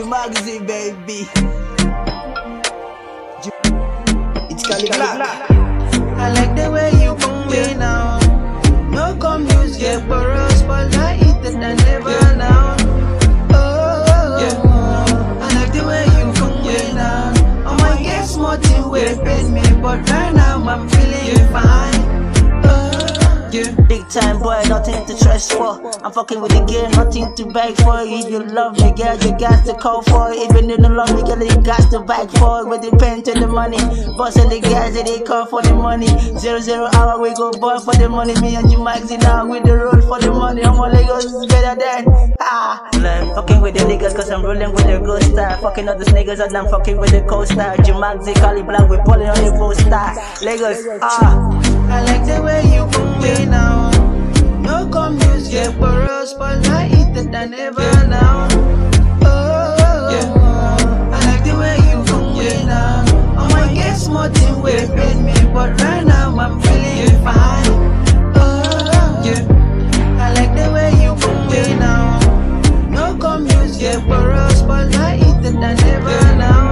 Jumaxi, baby. It's Cali Black. I like the way you come me now. No come use get boros, but I eat it and never now. Oh, I like the way you come me now. I might get smart to way pain me, but right now I'm feeling fine. Big time boy, nothing to stress for. I'm fucking with the game, nothing to beg for. If you love me, girl, you got to call for it. Even if you don't love me, girl, you got to beg for it. With the pen to the money, busting the guys that they call for the money. 0-0 hour, we go boy for the money. Me and Jumaxi now with the roll for the money. I'm on Lagos, is better than like, fucking with the niggas, cause I'm rolling with the good style. Fucking other niggas, and I'm fucking with the coast style. Jumaxi, Cali Black, we pulling on the boat style. Lagos, I like the way you come me now. No come use get boros, but I eat it and never now. Oh, I like the way you come me now. I might get smart to way pain me, but right now I'm feeling fine. I like the way you come me now. No come use get boros, but I eat it and never now.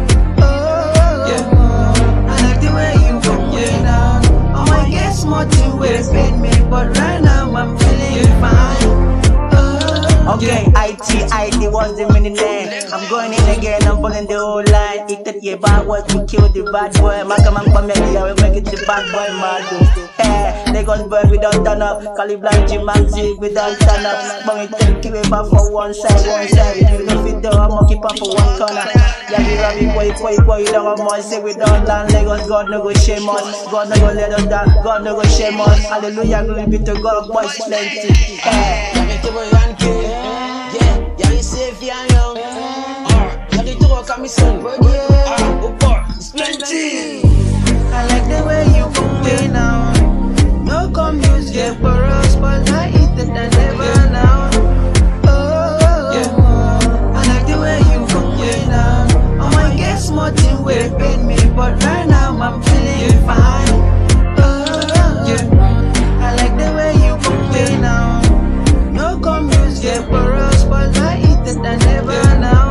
Smart to way pain me, but right now I'm feeling fine. Okay, IT was the minute name. I'm going in again, I'm pulling the whole line. Eat that yeah, bad boy to kill the bad boy. Makaman Pamela, we make it the bad boy mad. Hey, Lagos boy, we don't turn up. Cali Black, Jumaxi, we don't turn up. But we take you back for one side. You don't fit the I'm keep up for one corner. Yeah, we love you, boy, you don't want more. Say we don't land Lagos, God no go shame us. God no go let us down, God no go shame us. Hallelujah, glory be to God, boys plenty. Hey. I like the way you come me now. No come use get boros, but I eat it and never now. Oh, I like the way you come me now. I might get smart to way pain me, but right now I'm feeling fine. I like the way you come me now. No come use get boros, but I eat it and never now.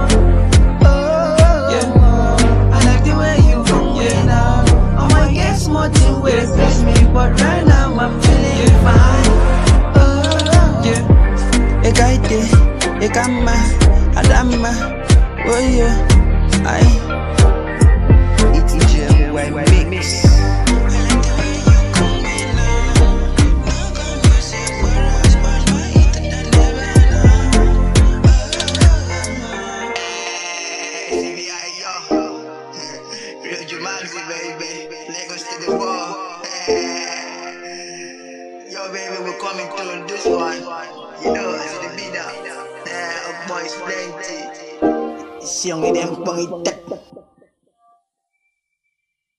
Smart to way pain me, but right now I'm feeling fine. Ekaite, ekama, adama, oh yeah, it's EJ white mix. Jumaxi, baby, Lagos to the ball. Yo, baby, we're coming through this one. You know, it's the beat up. Boys plenty. It's young with them boy.